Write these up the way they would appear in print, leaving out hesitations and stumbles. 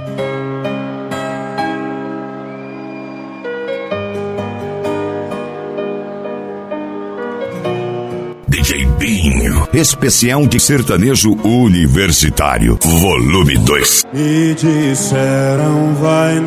DJ Binho, especial de sertanejo universitário, volume 2. Me disseram vai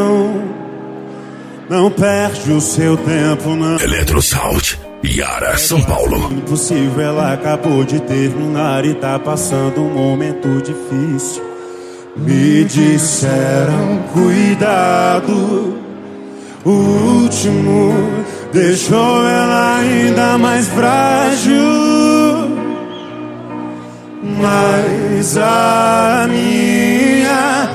não perde o seu tempo não. Eletrosound, Yara, São Paulo. Impossível, ela acabou de terminar e tá passando um momento difícil. Me disseram cuidado, o último deixou ela ainda mais frágil. Mas a minha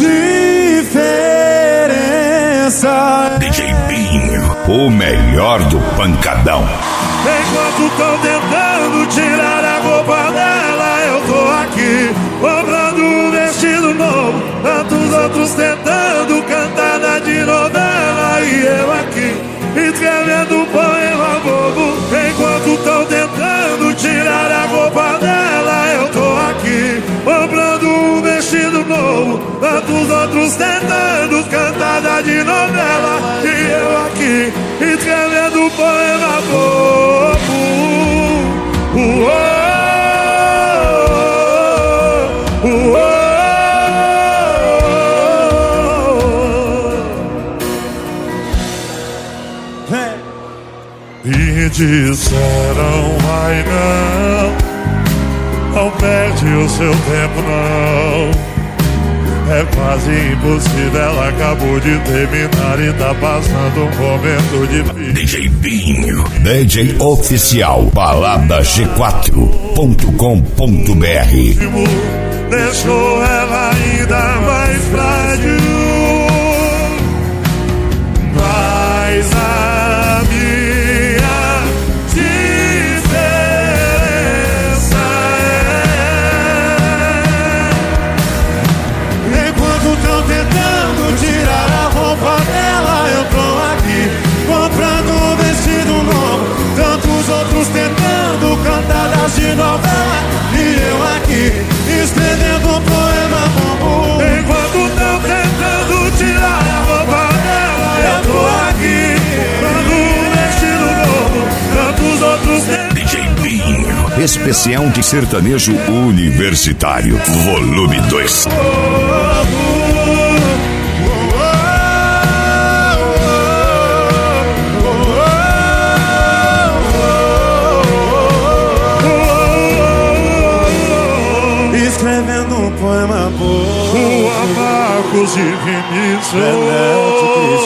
diferença DJ Binho, o melhor do pancadão. enquanto tão tentando tirar a roupa dela, eu tô aqui comprando um vestido novo. Tantos outros tentando cantada de novela, e eu aqui escrevendo um poema bobo. Enquanto tão tentando tirar a roupa dela, eu tô aqui comprando um vestido novo. Tantos outros tentando cantada de novela, e eu aqui escrevendo um poema bobo. Me disseram vai não perde o seu tempo não. É quase impossível, ela acabou de terminar e tá passando um momento difícil. DJ Binho, DJ oficial, baladaG4.com.br. Deixou ela ainda mais frágil. Mas a minha diferença é, enquanto tão tentando tirar a roupa dela, eu tô aqui comprando um vestido novo. Tantos outros tentando cantadas de novela, e eu aqui escrevendo um poema bobo. Enquanto tão tentando tirar a roupa dela, eu tô aqui comprando um vestido novo. Tantos outros tentando. DJ Binho, especial de sertanejo universitário, volume 2. Escrevendo um poema bobo. O Marcos de Vinícius.